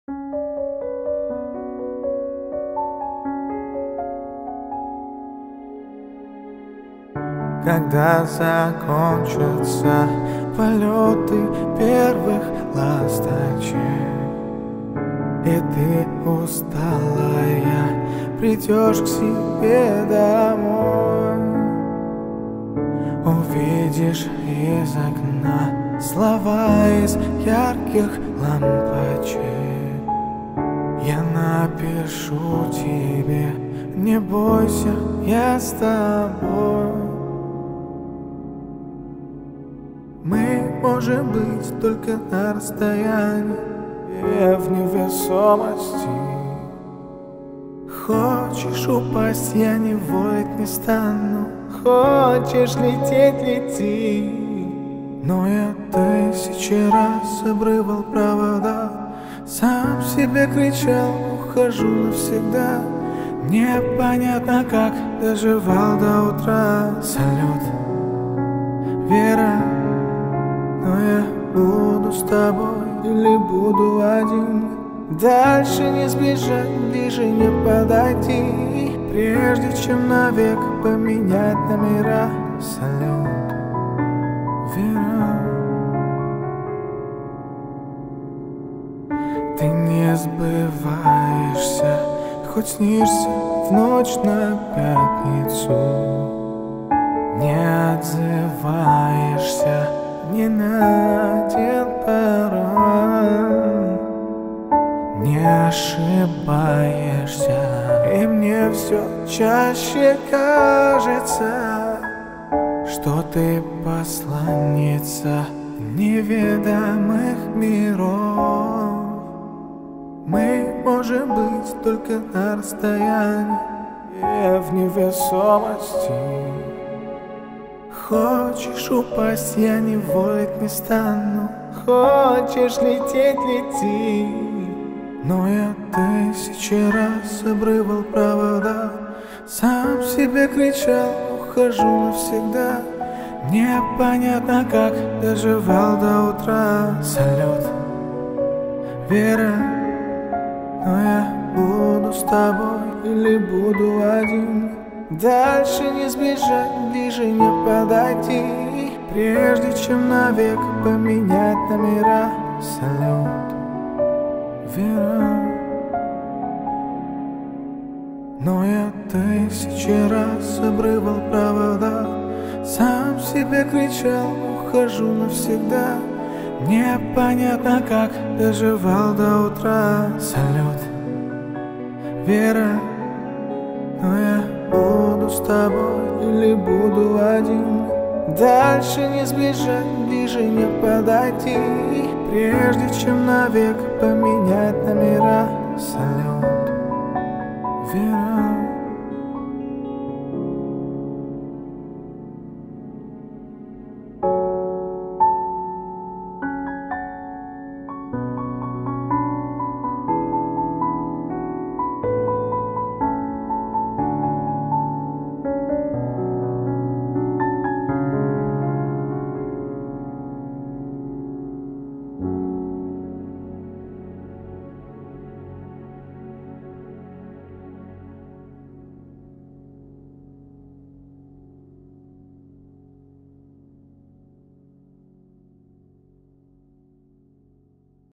Когда закончатся полеты первых ласточек, и ты усталая придешь к себе домой, увидишь из окна слова из ярких лампочек. Я напишу тебе: не бойся, я с тобой. Мы можем быть только на расстоянии и в невесомости. Хочешь упасть, я не воить не стану. Хочешь лететь, лети. Но я тысячи раз обрывал провода, сам себе кричал: ухожу навсегда. Непонятно как доживал до утра. Салют, Вера, но я буду с тобой или буду один. Дальше не сбежать, ближе не подойти, прежде чем навек поменять номера. Салют, Вера. Ты не сбываешься, хоть снишься в ночь на пятницу. Не отзываешься ни на один пароль, не ошибаешься, и мне все чаще кажется, что ты посланница неведомых миров. Мы можем быть только на расстоянии и в невесомости. Хочешь упасть, я не воить не стану. Хочешь лететь, лети. Но я тысячи раз обрывал провода, сам себе кричал: ухожу навсегда. Непонятно как доживал до утра. Салют, Вера, но я буду с тобой или буду один. Дальше не сбежать, ближе не подойти, прежде чем навек поменять номера. Салют, Вера. Но я тысячи раз обрывал провода, сам себе кричал: ухожу навсегда. Непонятно как доживал до утра. Салют, Вера, но я буду с тобой или буду один. Дальше не сбежать, ближе не подойти, прежде чем навек поменять номера. Салют.